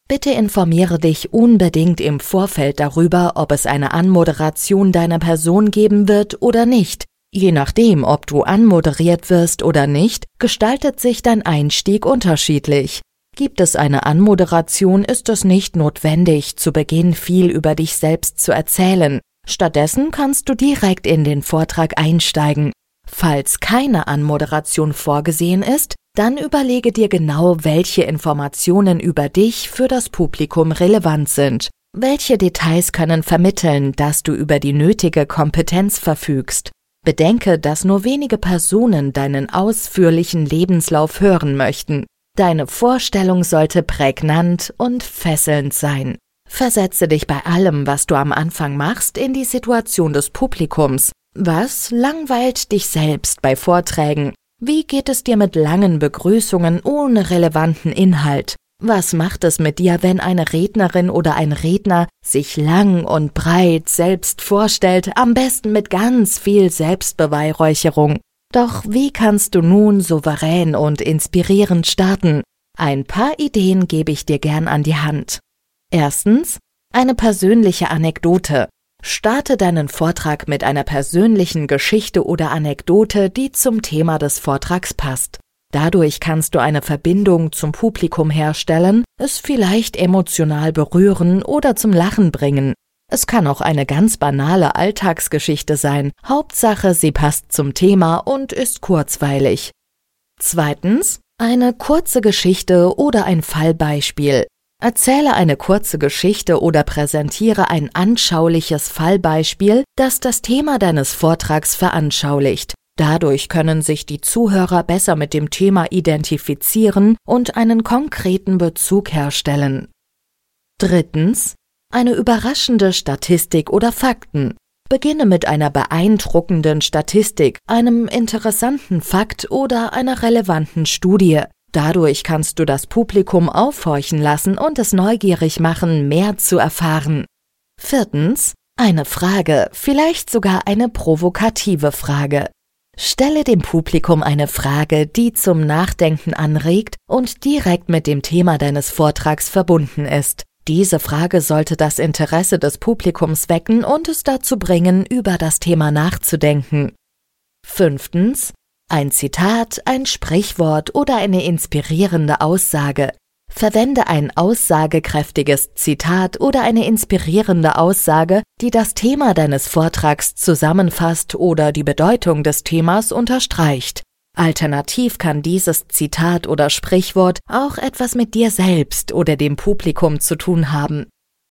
Bitte informiere dich unbedingt im Vorfeld darüber, ob es eine Anmoderation deiner Person geben wird oder nicht. Je nachdem, ob du anmoderiert wirst oder nicht, gestaltet sich dein Einstieg unterschiedlich. Gibt es eine Anmoderation, ist es nicht notwendig, zu Beginn viel über dich selbst zu erzählen. Stattdessen kannst du direkt in den Vortrag einsteigen. Falls keine Anmoderation vorgesehen ist, dann überlege dir genau, welche Informationen über dich für das Publikum relevant sind. Welche Details können vermitteln, dass du über die nötige Kompetenz verfügst? Bedenke, dass nur wenige Personen deinen ausführlichen Lebenslauf hören möchten. Deine Vorstellung sollte prägnant und fesselnd sein. Versetze dich bei allem, was du am Anfang machst, in die Situation des Publikums. Was langweilt dich selbst bei Vorträgen? Wie geht es dir mit langen Begrüßungen ohne relevanten Inhalt? Was macht es mit dir, wenn eine Rednerin oder ein Redner sich lang und breit selbst vorstellt, am besten mit ganz viel Selbstbeweihräucherung? Doch wie kannst du nun souverän und inspirierend starten? Ein paar Ideen gebe ich dir gern an die Hand. Erstens, eine persönliche Anekdote. Starte deinen Vortrag mit einer persönlichen Geschichte oder Anekdote, die zum Thema des Vortrags passt. Dadurch kannst du eine Verbindung zum Publikum herstellen, es vielleicht emotional berühren oder zum Lachen bringen. Es kann auch eine ganz banale Alltagsgeschichte sein. Hauptsache, sie passt zum Thema und ist kurzweilig. Zweitens, eine kurze Geschichte oder ein Fallbeispiel. Erzähle eine kurze Geschichte oder präsentiere ein anschauliches Fallbeispiel, das das Thema deines Vortrags veranschaulicht. Dadurch können sich die Zuhörer besser mit dem Thema identifizieren und einen konkreten Bezug herstellen. Drittens, eine überraschende Statistik oder Fakten. Beginne mit einer beeindruckenden Statistik, einem interessanten Fakt oder einer relevanten Studie. Dadurch kannst du das Publikum aufhorchen lassen und es neugierig machen, mehr zu erfahren. Viertens, eine Frage, vielleicht sogar eine provokative Frage. Stelle dem Publikum eine Frage, die zum Nachdenken anregt und direkt mit dem Thema deines Vortrags verbunden ist. Diese Frage sollte das Interesse des Publikums wecken und es dazu bringen, über das Thema nachzudenken. Fünftens, ein Zitat, ein Sprichwort oder eine inspirierende Aussage. Verwende ein aussagekräftiges Zitat oder eine inspirierende Aussage, die das Thema deines Vortrags zusammenfasst oder die Bedeutung des Themas unterstreicht. Alternativ kann dieses Zitat oder Sprichwort auch etwas mit dir selbst oder dem Publikum zu tun haben.